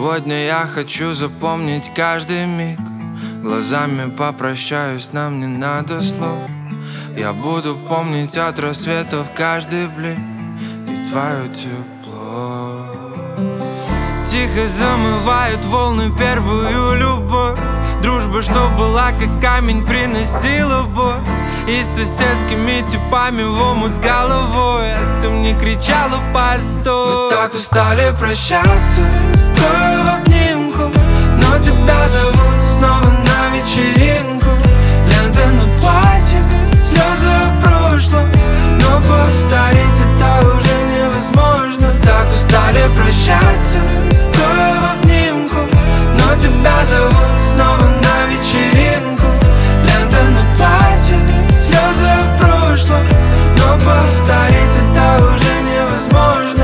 Сегодня я хочу запомнить каждый миг. Глазами попрощаюсь, нам не надо слов. Я буду помнить от рассветов каждый блик и твое тепло. Тихо замывают волны первую любовь. Дружба, что была как камень, приносила боль. И с соседскими типами в омут с головой. А ты мне кричала: постой. Мы так устали прощаться, стоя в обнимку. Но тебя зовут снова на вечеринку. Лента на платье, слезы о прошлом. Но повторить это уже невозможно. Так устали прощаться, стоя в обнимку. Но тебя зовут снова на вечеринку. Лента на платье, слезы о прошлом. Но повторить это уже невозможно.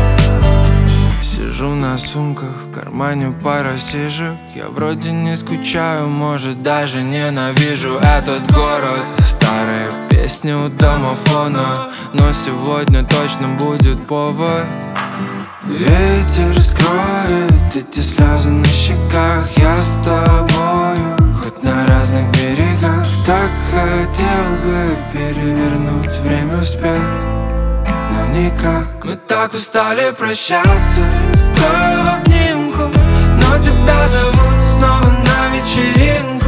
Сижу на сумках, в кармане пара сижек. Я вроде не скучаю, может даже ненавижу этот город. Старые песни у домофона, но сегодня точно будет повод. Ветер скроет эти слезы на щеках. Я с тобою, хоть на разных берегах. Так хотел бы перевернуть время вспять, но никак. Мы так устали прощаться, стоя в обнимку. Но тебя зовут снова на вечеринку.